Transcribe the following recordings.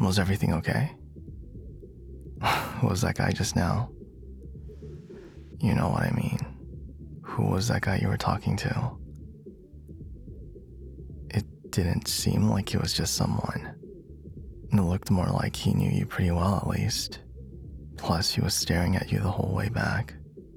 Was everything okay? Who was that guy just now? You know what I mean. Who was that guy you were talking to? It didn't seem like he was just someone. It looked more like he knew you pretty well, at least. Plus, he was staring at you the whole way back.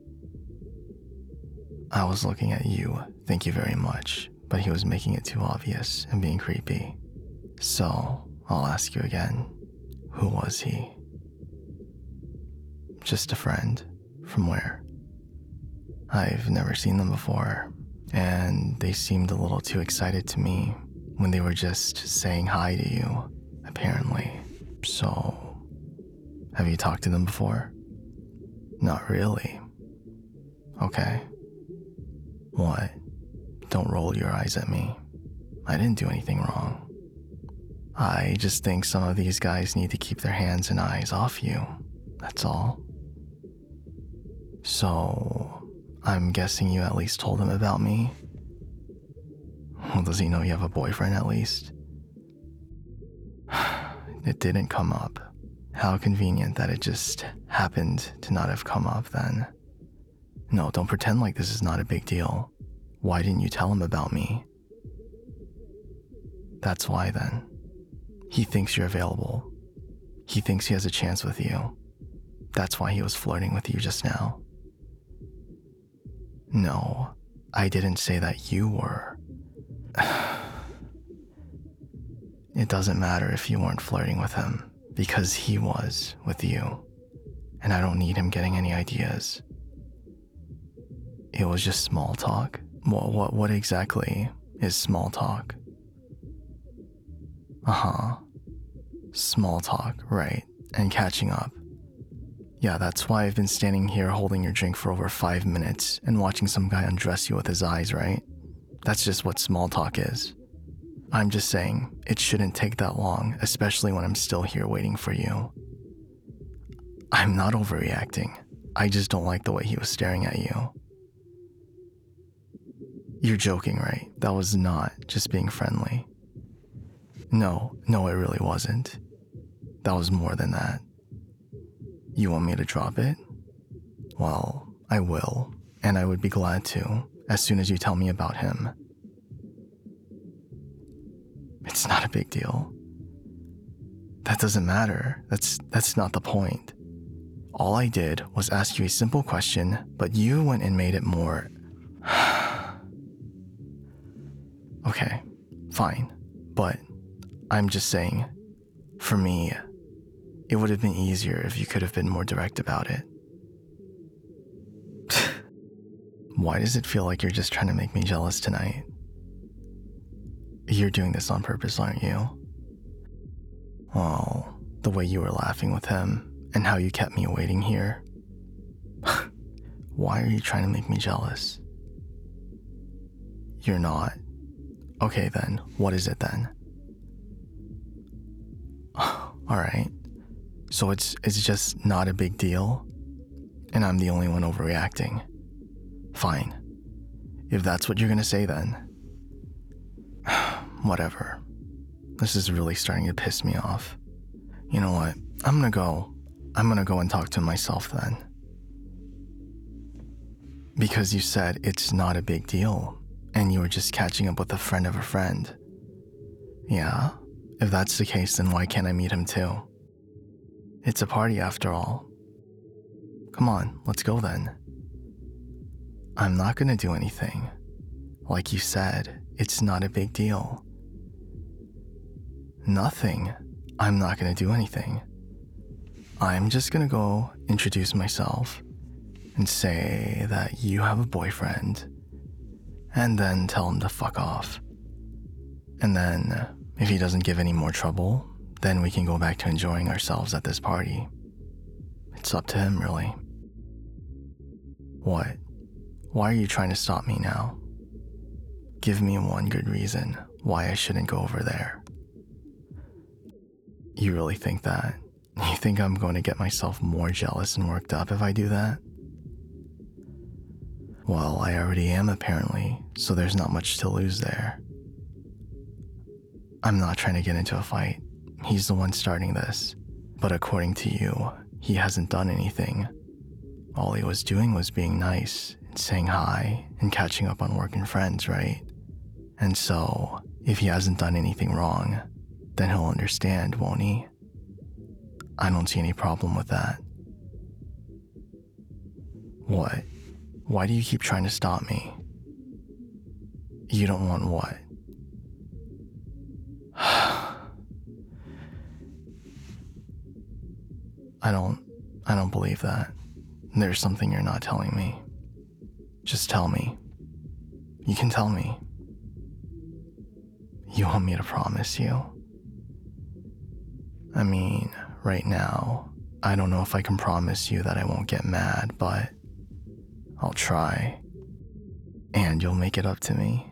I was looking at you, thank you very much, but he was making it too obvious and being creepy. So, I'll ask you again, who was he? Just a friend. From where? I've never seen them before, and they seemed a little too excited to me when they were just saying hi to you, apparently. So, have you talked to them before? Not really. Okay. What? Don't roll your eyes at me. I didn't do anything wrong. I just think some of these guys need to keep their hands and eyes off you. That's all. So, I'm guessing you at least told him about me? Well, does he know you have a boyfriend at least? It didn't come up. How convenient that it just happened to not have come up then. No, don't pretend like this is not a big deal. Why didn't you tell him about me? That's why then. He thinks you're available. He thinks he has a chance with you. That's why he was flirting with you just now. No, I didn't say that you were. It doesn't matter if you weren't flirting with him, because he was with you, and I don't need him getting any ideas. It was just small talk. What exactly is small talk? Small talk, right, and catching up. Yeah, that's why I've been standing here holding your drink for over 5 minutes and watching some guy undress you with his eyes, right? That's just what small talk is. I'm just saying, it shouldn't take that long, especially when I'm still here waiting for you. I'm not overreacting. I just don't like the way he was staring at you. You're joking, right? That was not just being friendly. No, it really wasn't. That was more than that. You want me to drop it? Well, I will, and I would be glad to, as soon as you tell me about him. It's not a big deal. That doesn't matter. That's not the point. All I did was ask you a simple question, but you went and made it more... Okay, fine, but I'm just saying, for me, it would have been easier if you could have been more direct about it. Why does it feel like you're just trying to make me jealous tonight? You're doing this on purpose, aren't you? Well, the way you were laughing with him and how you kept me waiting here. Why are you trying to make me jealous? You're not. Okay then, what is it then? Alright, so it's just not a big deal, and I'm the only one overreacting. Fine. If that's what you're gonna say then. Whatever. This is really starting to piss me off. You know what? I'm gonna go and talk to him myself then. Because you said it's not a big deal, and you were just catching up with a friend of a friend. Yeah, if that's the case, then why can't I meet him too? It's a party after all. Come on, let's go then. I'm not gonna do anything. Like you said, it's not a big deal. Nothing. I'm not gonna do anything. I'm just gonna go introduce myself and say that you have a boyfriend, and then tell him to fuck off. And then, if he doesn't give any more trouble, then we can go back to enjoying ourselves at this party. It's up to him, really. What? Why are you trying to stop me now? Give me one good reason why I shouldn't go over there. You really think that? You think I'm going to get myself more jealous and worked up if I do that? Well, I already am apparently, so there's not much to lose there. I'm not trying to get into a fight. he's the one starting this. But according to you, he hasn't done anything. All he was doing was being nice and saying hi and catching up on work and friends, right? And so, if he hasn't done anything wrong, then he'll understand, won't he? I don't see any problem with that. What? Why do you keep trying to stop me? You don't want what? I don't believe that. There's something you're not telling me. Just tell me. You can tell me. You want me to promise you? I mean, right now, I don't know if I can promise you that I won't get mad, but I'll try. And you'll make it up to me.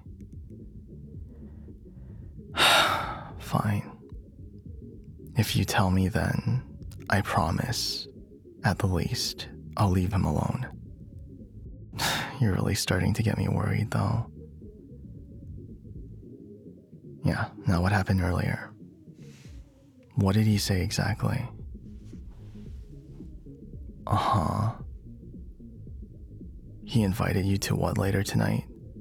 Fine. If you tell me, then I promise, at the least, I'll leave him alone. You're really starting to get me worried, though. Yeah, now what happened earlier? What did he say exactly? Uh-huh. He invited you to what later tonight?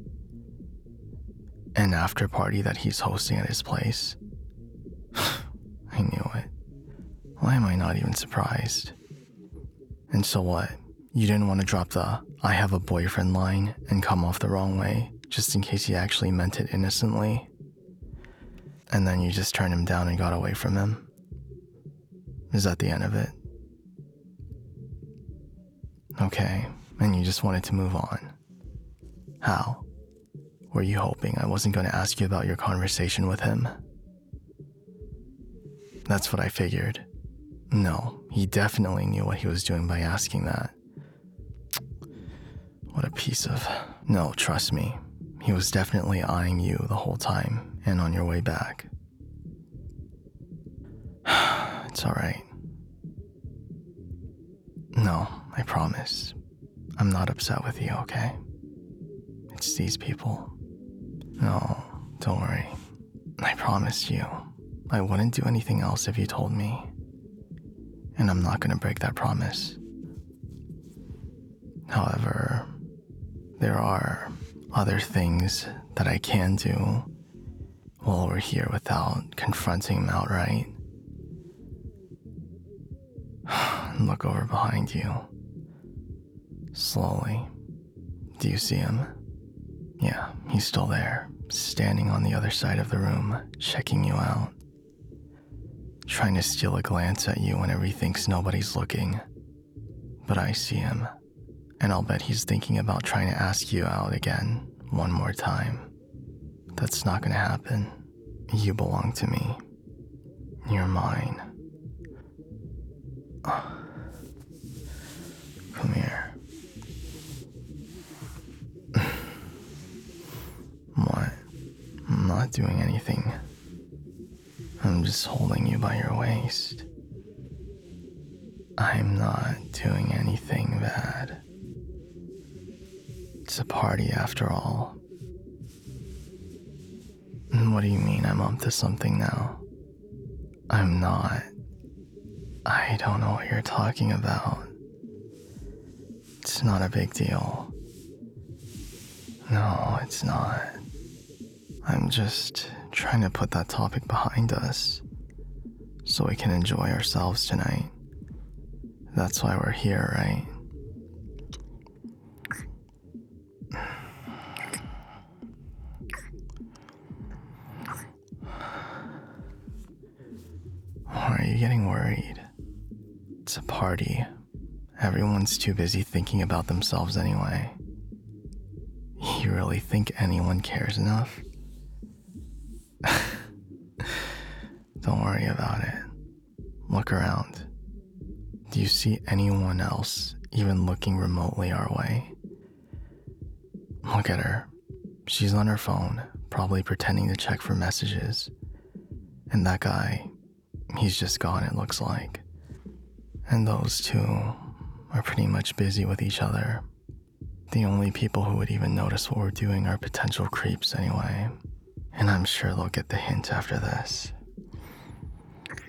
An after party that he's hosting at his place? I knew it. Why am I not even surprised? And so what? You didn't want to drop the "I have a boyfriend" line and come off the wrong way, just in case he actually meant it innocently? And then you just turned him down and got away from him? Is that the end of it? Okay, and you just wanted to move on. How? Were you hoping I wasn't going to ask you about your conversation with him? That's what I figured. No, he definitely knew what he was doing by asking that. What a piece of... No, trust me. He was definitely eyeing you the whole time and on your way back. It's alright. No, I promise. I'm not upset with you, okay? It's these people. No, don't worry. I promised you I wouldn't do anything else if you told me. And I'm not gonna break that promise. However, there are other things that I can do while we're here without confronting him outright. Look over behind you. Slowly. Do you see him? Yeah, he's still there, standing on the other side of the room, checking you out. Trying to steal a glance at you whenever he thinks nobody's looking. But I see him, and I'll bet he's thinking about trying to ask you out again, one more time. That's not gonna happen. You belong to me. You're mine. Come here. What? I'm not doing anything. I'm just holding you by your waist. I'm not doing anything bad. It's a party after all. What do you mean I'm up to something now? I'm not. I don't know what you're talking about. It's not a big deal. No, it's not. I'm just trying to put that topic behind us so we can enjoy ourselves tonight. That's why we're here, right? Why are you getting worried? It's a party. Everyone's too busy thinking about themselves anyway. You really think anyone cares enough? Don't worry about it. Look around. Do you see anyone else even looking remotely our way? Look at her. She's on her phone, probably pretending to check for messages. And that guy, he's just gone, it looks like. And those two are pretty much busy with each other. The only people who would even notice what we're doing are potential creeps anyway. And I'm sure they'll get the hint after this.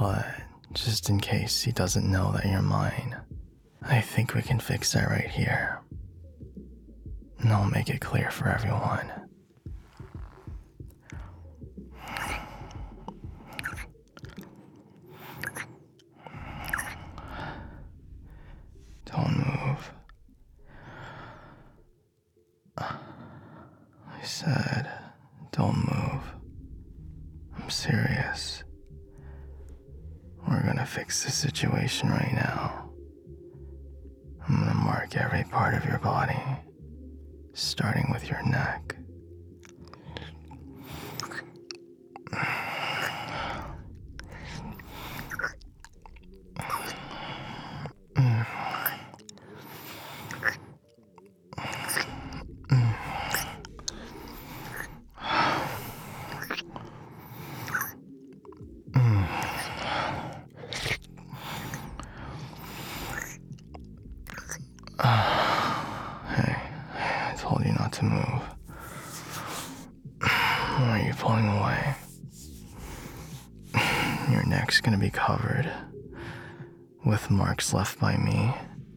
But just in case he doesn't know that you're mine, I think we can fix that right here. And I'll make it clear for everyone. Don't move. I said, don't move. I'm serious. We're gonna fix the situation right now. I'm gonna mark every part of your body, starting with your neck. Hey, I told you not to move. Why are you pulling away? Your neck's gonna be covered with marks left by me.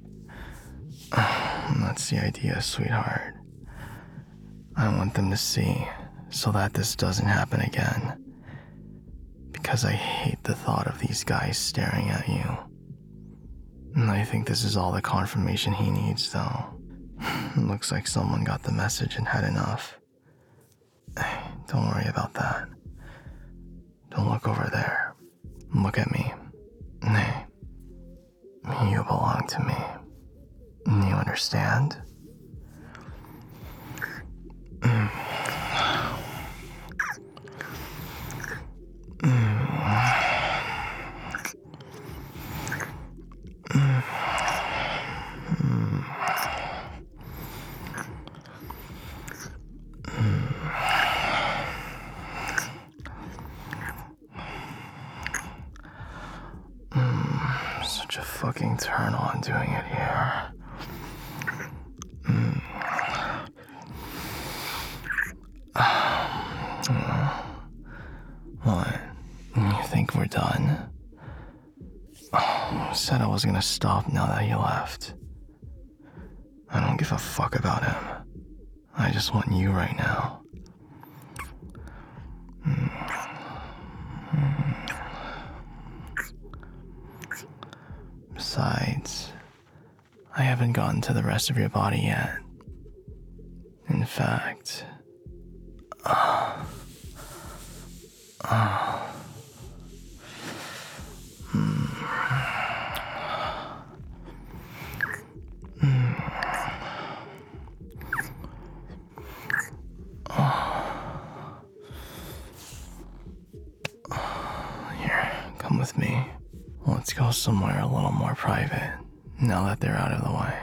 That's the idea, sweetheart. I want them to see so that this doesn't happen again. Because I hate the thought of these guys staring at you. And I think this is all the confirmation he needs, though. Looks like someone got the message and had enough. Don't worry about that. Don't look over there. Look at me. Hey, you belong to me. You understand? Such a fucking turn on doing it here. What? You think we're done? Said I was gonna stop now that he left. I don't give a fuck about him. I just want you right now. Besides, I haven't gotten to the rest of your body yet. In fact, here, come with me. Let's go somewhere a little more private, now that they're out of the way.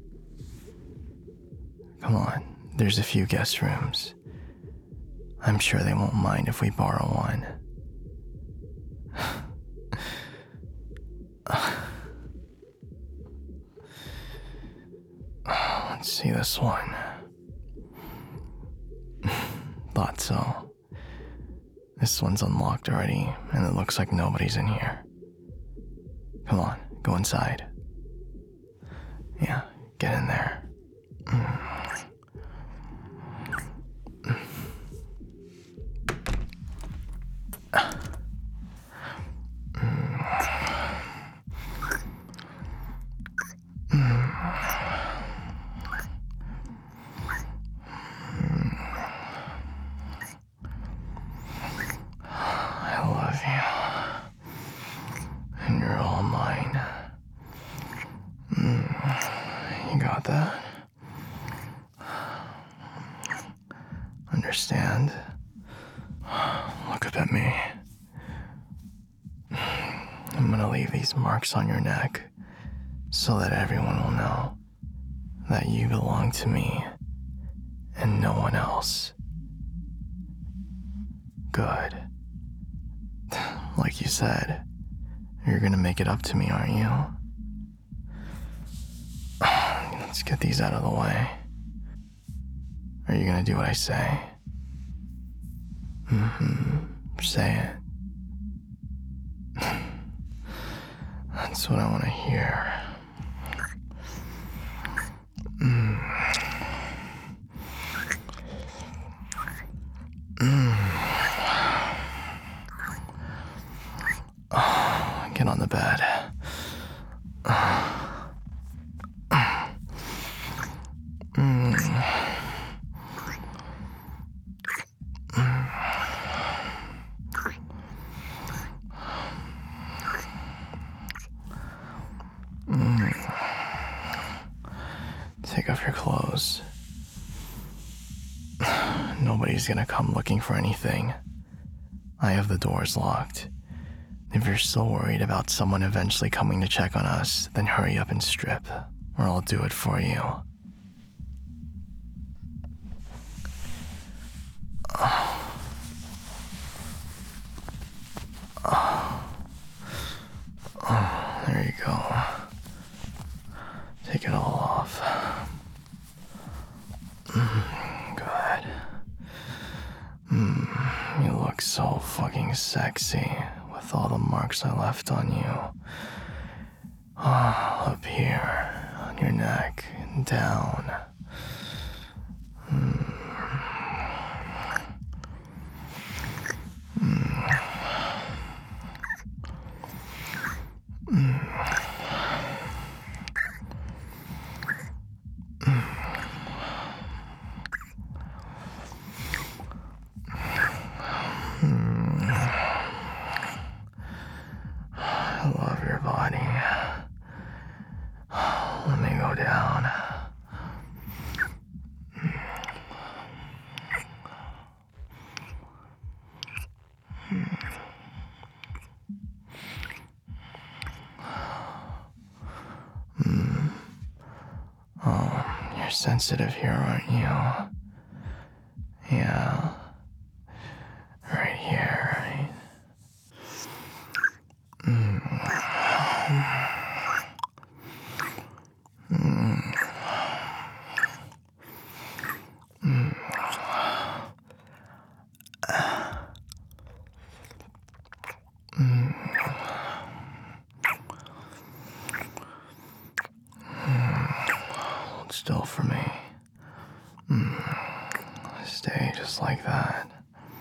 Come on, there's a few guest rooms. I'm sure they won't mind if we borrow one. Let's see this one. Thought so. This one's unlocked already, and it looks like nobody's in here. Come on, go inside. Yeah, get in there. I love you. And you're all mine. You got that? Understand? Look up at me. I'm gonna leave these marks on your neck so that everyone will know that you belong to me and no one else. Good. Like you said, you're gonna make it up to me, aren't you? Let's get these out of the way. Are you gonna do what I say? Say it. That's what I want to hear. Get on the bed. Take off your clothes. Nobody's gonna come looking for anything. I have the doors locked. If you're still worried about someone eventually coming to check on us, then hurry up and strip, or I'll do it for you. There you go. Take it all off. Good. You look so fucking sexy with all the marks I left on you. Up here, on your neck, and down. I love your body. Let me go down. Oh, you're sensitive here, aren't you? Yeah. Right here, right? Hold still for me. Stay just like that.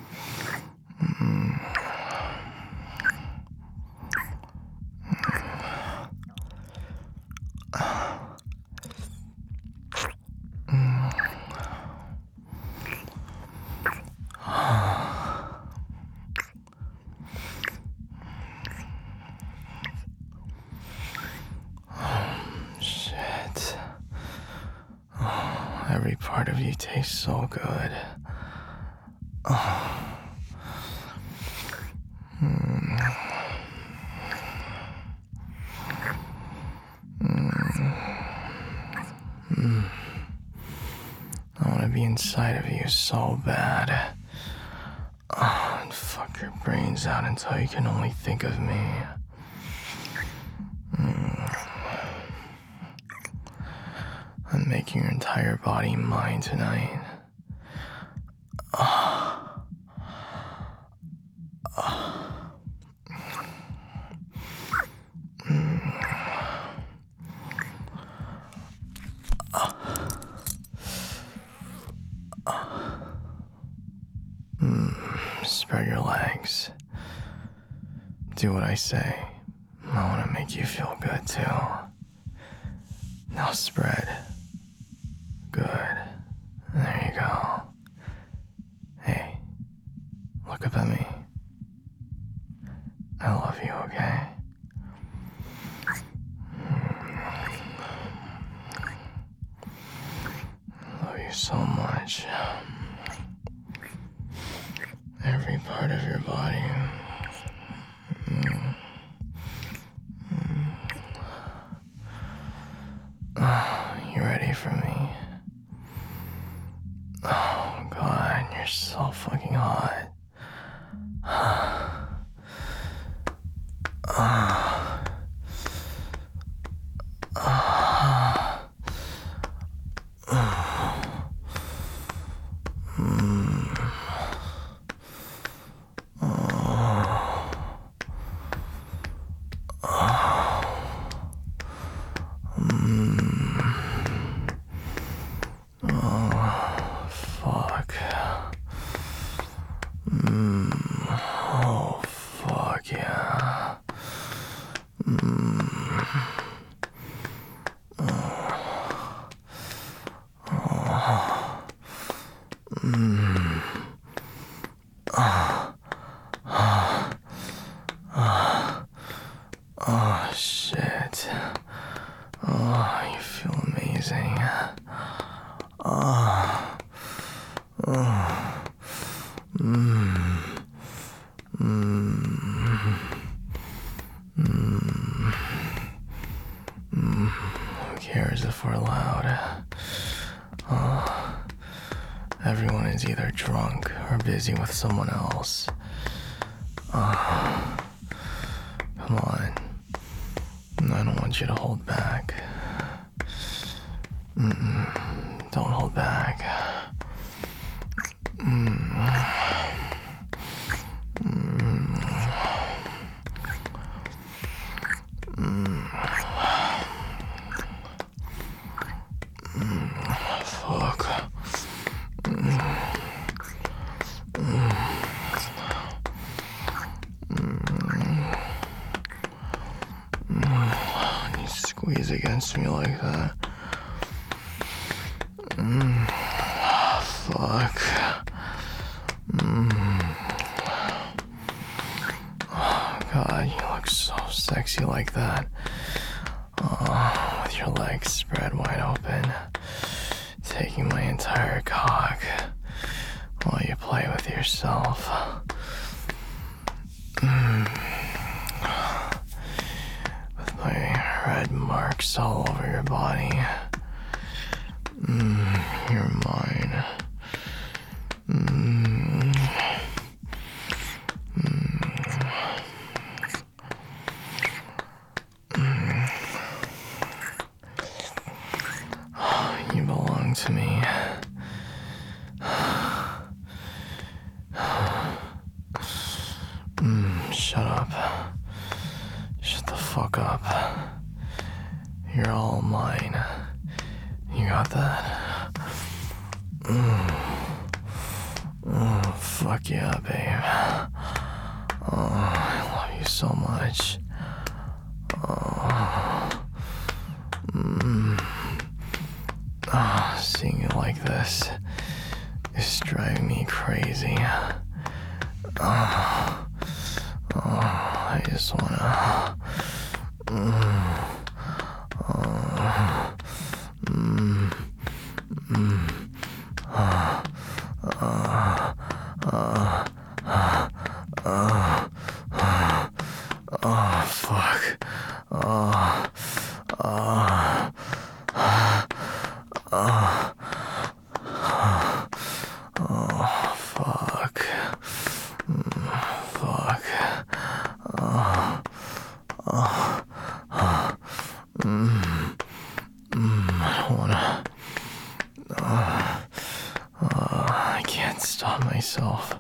Shit. Every part of you tastes so good. I want to be inside of you so bad. And fuck your brains out until you can only think of me. I'm making your entire body mine tonight. Spread your legs. Do what I say. I want to make you feel good too. Now spread. Good. There you go. Hey, look up at me. I love you, okay? I love you so much. Every part of your body. You ready for me? Oh God, you're so fucking hot. Who cares if we're loud? Everyone is either drunk or busy with someone else. Come on. I don't want you to hold back. Don't hold back. Fuck. You squeeze against me like that. Fuck. Oh, God, you look so sexy like that. With your legs spread wide open, taking my entire cock while you play with yourself. With my red marks all over your body. You're mine. You belong to me. Shut up. Shut the fuck up. You're all mine. You got that? Fuck yeah, babe. I love you so much. Seeing you like this is driving me crazy. I just wanna. Fuck. Fuck. Fuck. I don't wanna. I can't stop myself.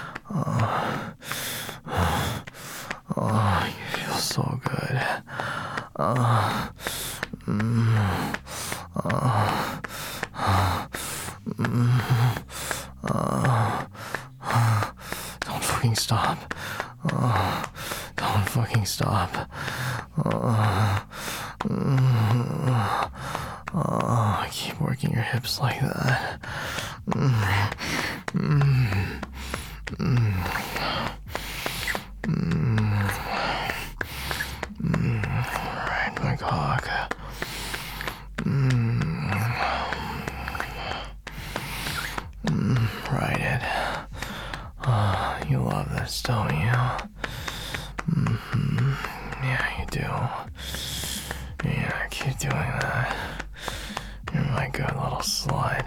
You feel so good. Don't fucking stop. Don't fucking stop. Keep working your hips like that. Right, my cock. Ride it. You love this, don't you? Yeah, you do. Yeah, keep doing that. You're my good little slut.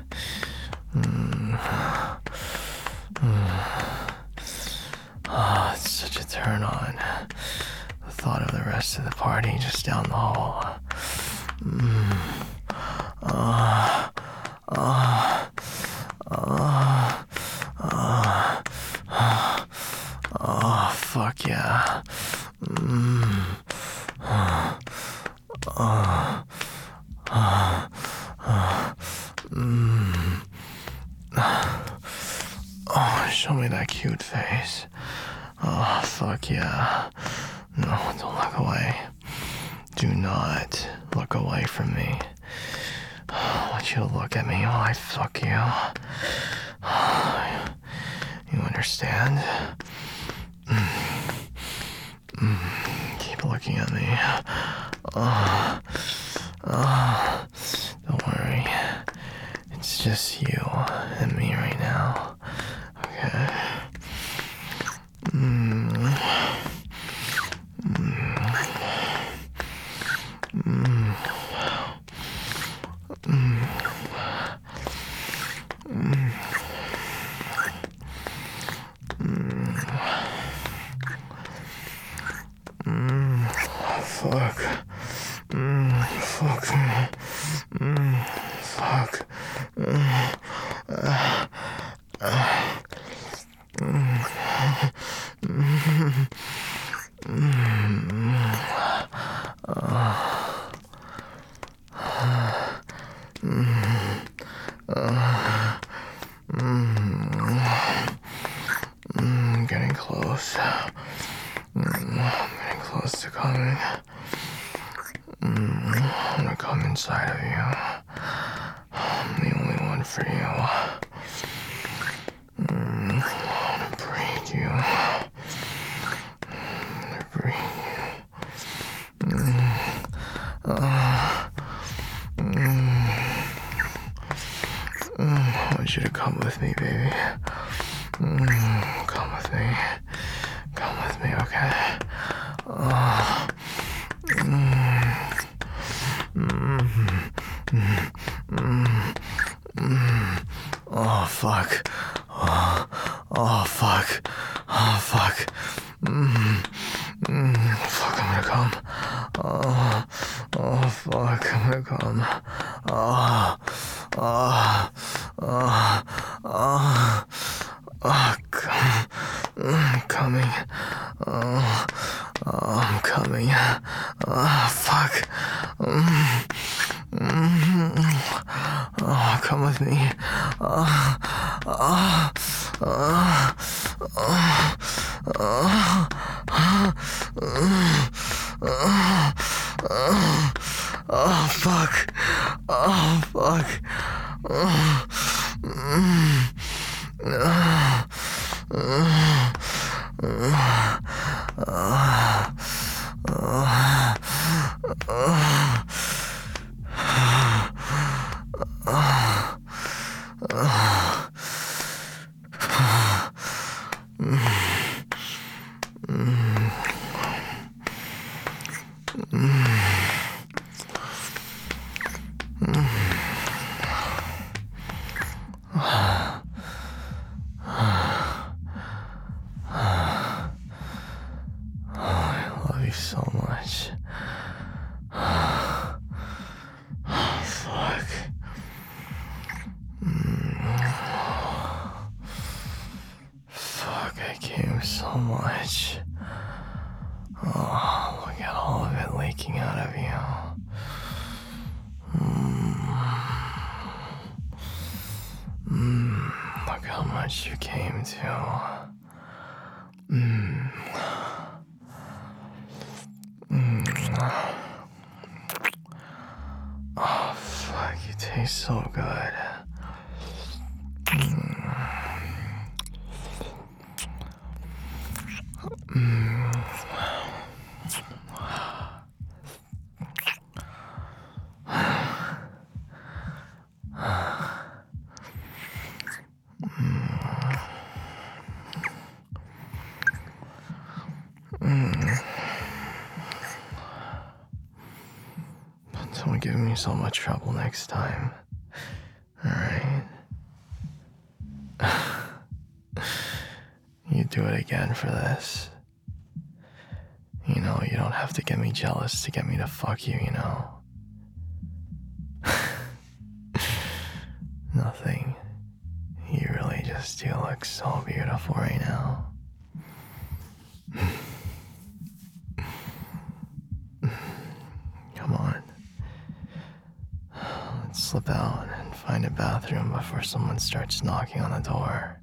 It's such a turn on. The thought of the rest of the party just down the hall. Fuck yeah. Show me that cute face. Oh, fuck yeah. No, don't look away. Do not look away from me. I want you to look at me while I fuck you. You understand? Keep looking at me. Don't worry. It's just you and me right now. Okay? fuck me. Fuck. I'm getting close. I'm getting close to coming. I'm gonna come inside of you. I'm the only one for you. I'm gonna break you. I'm gonna break you. I want you to come with me, baby. Come with me. Come with me, okay? Oh, fuck. Oh, fuck. Oh, fuck. Fuck, I'm gonna come. Oh, fuck, I'm gonna come. I'm coming. I'm coming. Fuck. Come with me. Oh, fuck. Oh, fuck. I love you so much. Fuck. Fuck, I came so much. Oh, look at all of it leaking out of you. Look how much you came to. Oh, fuck, you taste so good. Don't give me so much trouble next time. Alright? You do it again for this. You know, you don't have to get me jealous to get me to fuck you, you know? Nothing. You really just do look so beautiful right now. Come on. Let's slip out and find a bathroom before someone starts knocking on the door.